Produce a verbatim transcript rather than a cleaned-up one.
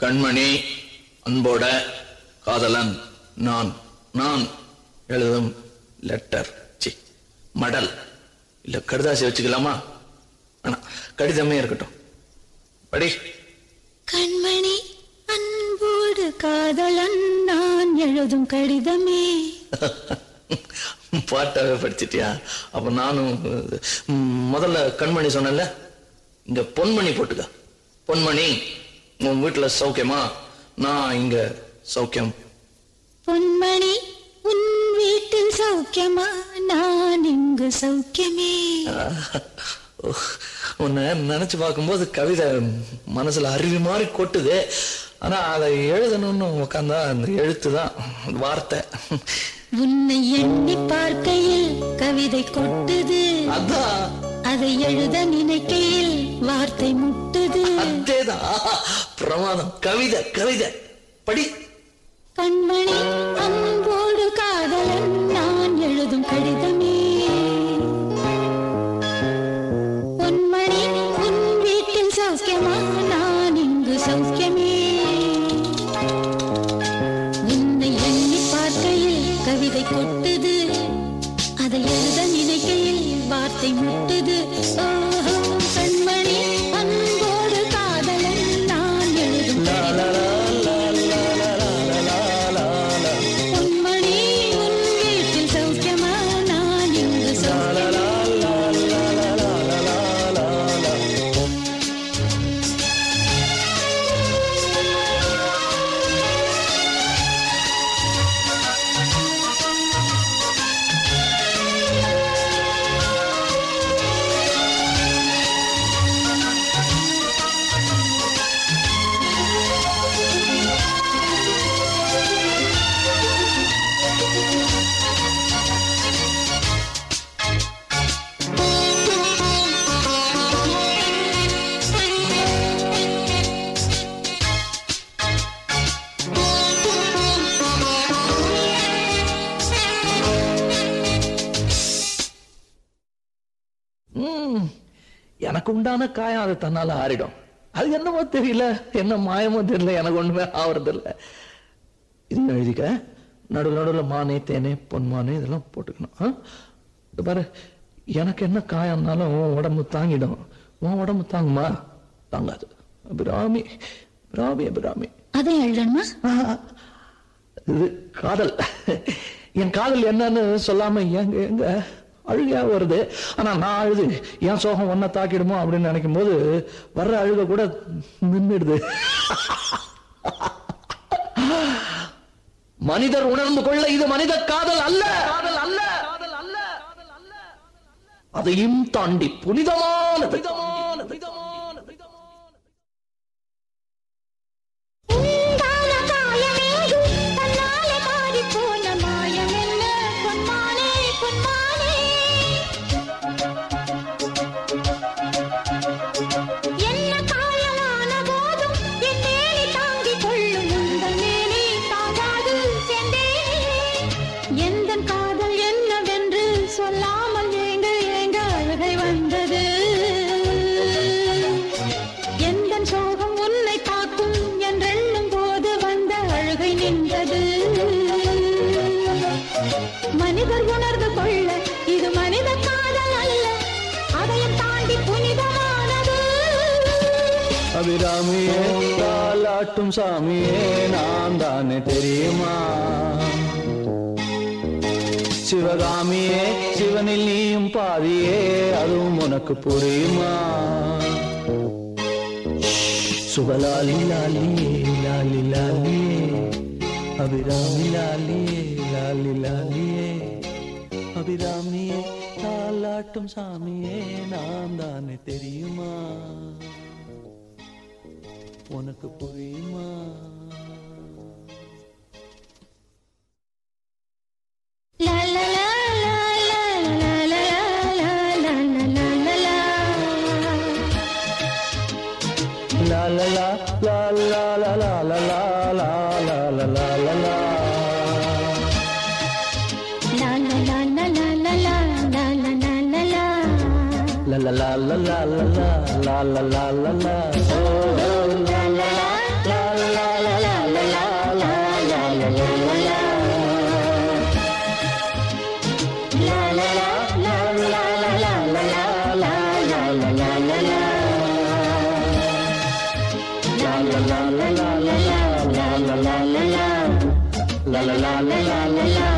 கண்மணி அன்போட காதலன் நான் நான் எழுதும் லெட்டர் சி மடல் இல்ல கடிதாசி வச்சுக்கலாமா? ஆனா கடிதமே இருக்கட்டும். படி. கண்மணி அன்போடு காதலன் நான் எழுதும் கடிதமே. பாட்டாவே படிச்சிட்டியா? அப்ப நானும் முதல்ல கண்மணி சொன்னல, இங்க பொன்மணி போட்டுக்க. பொன்மணி, உன் வீட்டுல சௌக்கியமா? நான் இங்க சௌக்கியம். பொன்மணி, உன் வீட்டில் சௌக்கியமா? நான் இங்கு சௌக்கியமே. உன்னை நினைச்சு பார்க்கும்போது கவிதை மனசுல அருவி மாதிரி கொட்டுது. ஆனா அதை எழுதணும்னு உட்காந்தா அந்த எழுத்துதான் வார்த்தை. உன்னை எண்ணி பார்க்கையில் கவிதை கொட்டுது, அதான் அதை எழுத நினைக்கையில் வார்த்தை முட்டுது. அதேதான் பிரமாதம். கவிதை கவிதை படி. கண்மணி அன்போடு காதலன் நான் எழுதும் கடிதமே. பொன்மணி, உன் வீட்டில் சௌக்கியமா? நான் இங்கு சௌக்கியமே. உன்னை எண்ணி பார்க்கையில் கவிதை கொட்டுது, அதை எழுத நினைக்கையில் வார்த்தை முட்டுது. ஓஹோ, கண்மணி அன்போடு காதலன் நான் எழுதும் கடிதமே. பொன்மணி, உன் வீட்டில் சௌக்கியமா? நான் இங்கு சௌக்கியமே. எனக்கு உண்டான காயம் அது தன்னால ஆறிடும். அது என்னமோ தெரியல, என்ன மாயமோ தெரியல, எனக்கு ஒண்ணுமே ஆவறது இல்ல. இது எழுதிக்க. நடுவில் நடுவில் மானே தேனே பொன்மானே இதெல்லாம் போட்டுக்கணும். பாரு, எனக்கு என்ன காயம்னாலும் உன் உடம்பு தாங்கிடும். உன் உடம்பு தாங்குமா? தாங்காது. அபிராமி அபிராமி அபிராமி. அதை எழுதணுமா? இது காதல். என் காதல் என்னன்னு சொல்லாம எங்க எங்க அழுகையா வருது. ஆனா நான் அழுது என் சோகம் ஒன்ன தாக்கிடுமோ அப்படின்னு நினைக்கும் போது வர்ற அழுக கூட நின்றுடுது. மனிதர் உணர்ந்து கொள்ள இது மனித காதல் அல்ல, காதல் அல்ல, அதையும் தாண்டி புனிதமானது. மனிதர் உணர்ந்து கொள்ள இது மனித காதல் அல்ல, அதையும் தாண்டி புனிதமானது. அபிராமியே, தாலாட்டும் சாமியே நான் தானே தெரியுமா? சிவகாமியே, சிவனில் நீயும் பாதியே, அதுவும் உனக்கு புரியுமா? சுபலாலி லாலியே லாலி லாலியே, அபிராமி லாலியே லாலி லாலியே, அபிராமியே தாலாட்டும் சாமியே நான் தானே தெரியுமா? உனக்கு புரியுமா? லா லா லா லா லா லா லா லா லா லா La la la la la la la la la la la la la la la. La la la la la la la la la la la la. La la la la la la la la la la la la. Oh la la la la la la la la la la la la la la la la la la la la la